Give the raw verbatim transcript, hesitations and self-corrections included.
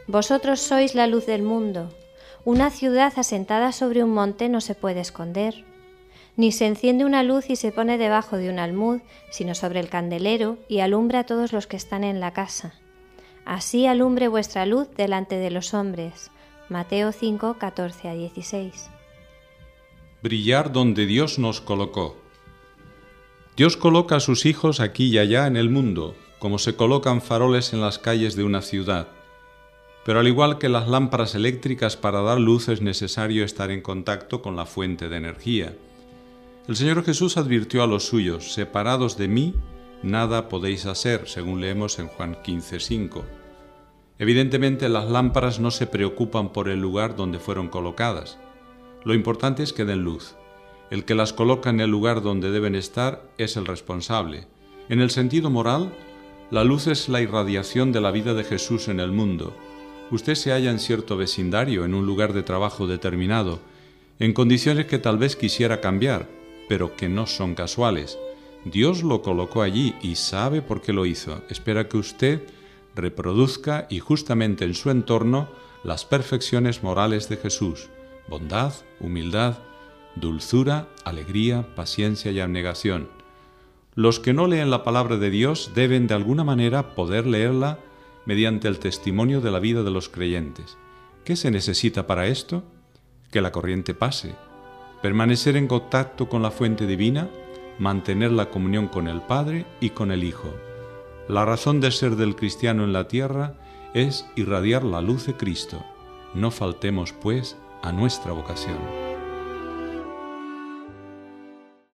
Vosotros sois la luz del mundo. Una ciudad asentada sobre un monte no se puede esconder. Ni se enciende una luz y se pone debajo de un almud, sino sobre el candelero, y alumbra a todos los que están en la casa. Así alumbre vuestra luz delante de los hombres. Mateo cinco, catorce a dieciséis. Brillar donde Dios nos colocó. Dios coloca a sus hijos aquí y allá en el mundo, como se colocan faroles en las calles de una ciudad. Pero al igual que las lámparas eléctricas, para dar luz es necesario estar en contacto con la fuente de energía. El Señor Jesús advirtió a los suyos: separados de mí, nada podéis hacer, según leemos en Juan quince, cinco. Evidentemente, las lámparas no se preocupan por el lugar donde fueron colocadas. Lo importante es que den luz. El que las coloca en el lugar donde deben estar es el responsable. En el sentido moral, la luz es la irradiación de la vida de Jesús en el mundo. Usted se halla en cierto vecindario, en un lugar de trabajo determinado, en condiciones que tal vez quisiera cambiar, pero que no son casuales. Dios lo colocó allí y sabe por qué lo hizo. Espera que usted reproduzca y justamente en su entorno las perfecciones morales de Jesús: bondad, humildad, dulzura, alegría, paciencia y abnegación. Los que no leen la palabra de Dios deben de alguna manera poder leerla mediante el testimonio de la vida de los creyentes. ¿Qué se necesita para esto? Que la corriente pase, permanecer en contacto con la fuente divina, mantener la comunión con el Padre y con el Hijo. La razón de ser del cristiano en la tierra es irradiar la luz de Cristo. No faltemos, pues, a nuestra vocación.